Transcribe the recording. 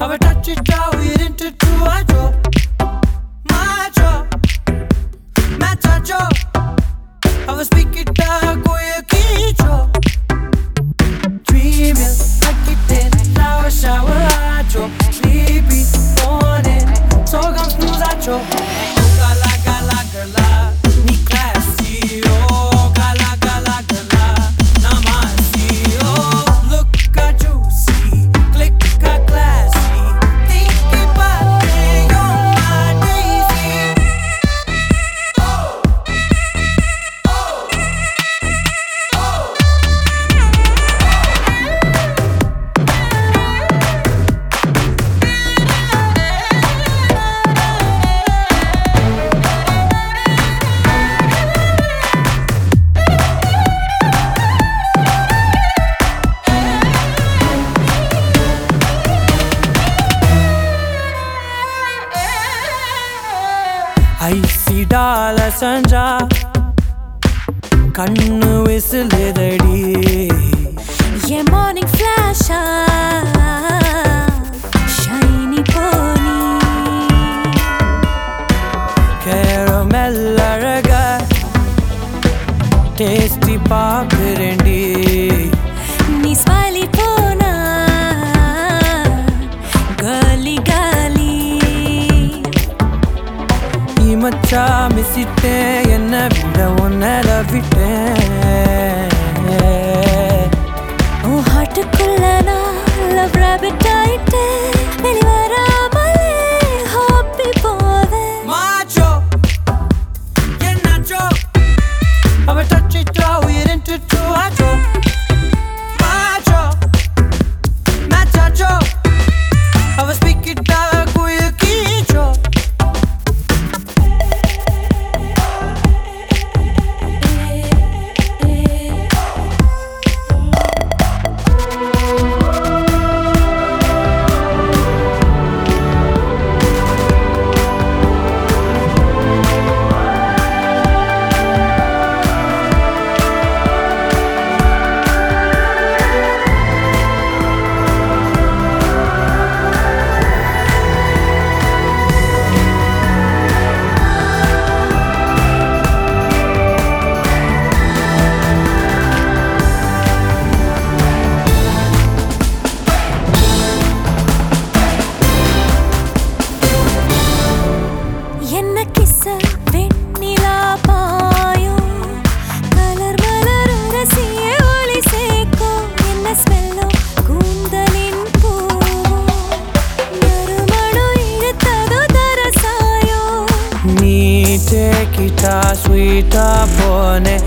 Have a touch it out, we into two, I drop. Macho, macho. Have a speak it out, go your kicho. Dreaming, like it in, shower, I drop. Sleepy, morning, so come snooze, I drop. Gala, gala, gala, ni classy, oh. Gala, gala, gala, namasi, oh. Look at juicy, click at classy. Think about me, you're my daisy. ஐசி டால சஞ்சா கண்ணு விசிலுதடி என் morning ஃபிளாஷா shiny pony caramel அழக tasty பாக்குறேன்டி நீ ஸ்மைலி போனா காலி காலி மச்சா மிசிட்டேன் என்ன விட உன்னை விட்டேன் உன் ஹார்ட்டுக்குள்ள நான் லவ் ராபிட் ஆயிட்டேன் வெளிவராமலே ஹாப்பி போவேன் Macho, you're nacho. Have a touch it out, we're into two, I drop. Macho, macho. Have a speak it out, go your kicho. என்ன கிஸ்ஸ வெண்ணிலா பாயும் கலர் மலர் ரசிய ஒளி சேர்க்கும் என்ன ஸ்மெல்லோ கூந்தலின் பூவும் நறுமணம் இழுத்ததோ தரசாயோ நீ டேக்கிட்டா ஸ்வீட்டா போனே